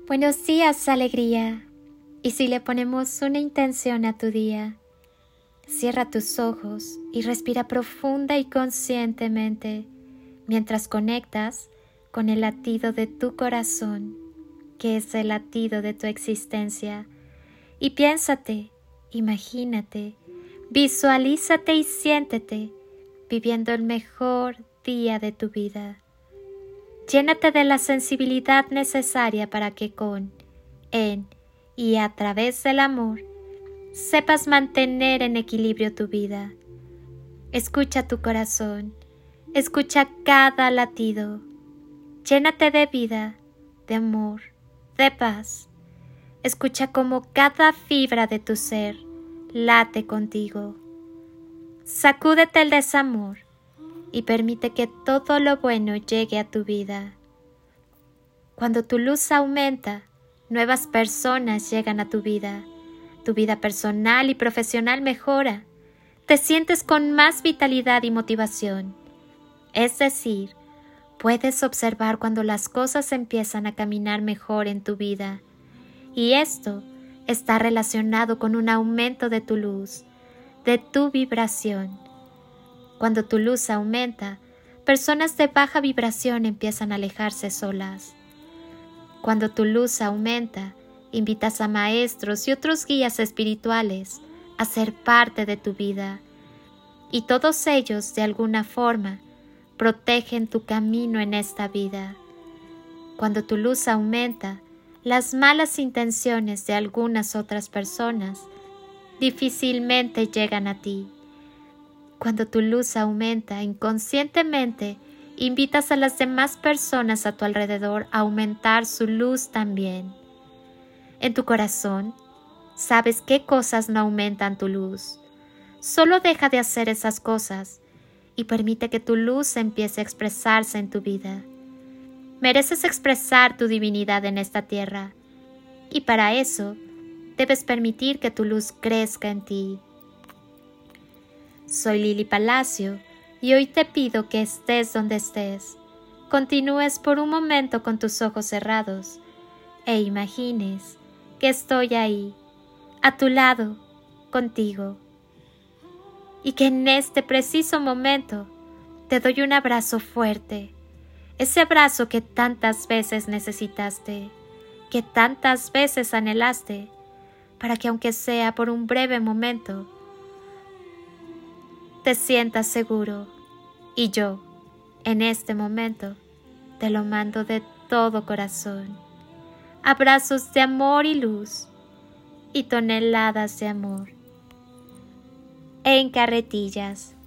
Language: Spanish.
Buenos días, alegría. Y si le ponemos una intención a tu día, cierra tus ojos y respira profunda y conscientemente mientras conectas con el latido de tu corazón, que es el latido de tu existencia. Y piénsate, imagínate, visualízate y siéntete viviendo el mejor día de tu vida. Llénate de la sensibilidad necesaria para que en y a través del amor sepas mantener en equilibrio tu vida. Escucha tu corazón, escucha cada latido. Llénate de vida, de amor, de paz. Escucha cómo cada fibra de tu ser late contigo. Sacúdete el desamor y permite que todo lo bueno llegue a tu vida. Cuando tu luz aumenta, nuevas personas llegan a tu vida personal y profesional mejora, te sientes con más vitalidad y motivación. Es decir, puedes observar cuando las cosas empiezan a caminar mejor en tu vida, y esto está relacionado con un aumento de tu luz, de tu vibración. Cuando tu luz aumenta, personas de baja vibración empiezan a alejarse solas. Cuando tu luz aumenta, invitas a maestros y otros guías espirituales a ser parte de tu vida, y todos ellos, de alguna forma, protegen tu camino en esta vida. Cuando tu luz aumenta, las malas intenciones de algunas otras personas difícilmente llegan a ti. Cuando tu luz aumenta, inconscientemente invitas a las demás personas a tu alrededor a aumentar su luz también. En tu corazón, sabes qué cosas no aumentan tu luz. Solo deja de hacer esas cosas y permite que tu luz empiece a expresarse en tu vida. Mereces expresar tu divinidad en esta tierra, y para eso debes permitir que tu luz crezca en ti. Soy Lili Palacio y hoy te pido que estés donde estés, continúes por un momento con tus ojos cerrados e imagines que estoy ahí, a tu lado, contigo, y que en este preciso momento te doy un abrazo fuerte, ese abrazo que tantas veces necesitaste, que tantas veces anhelaste, para que aunque sea por un breve momento, te sientas seguro, y yo, en este momento, te lo mando de todo corazón. Abrazos de amor y luz, y toneladas de amor. En carretillas.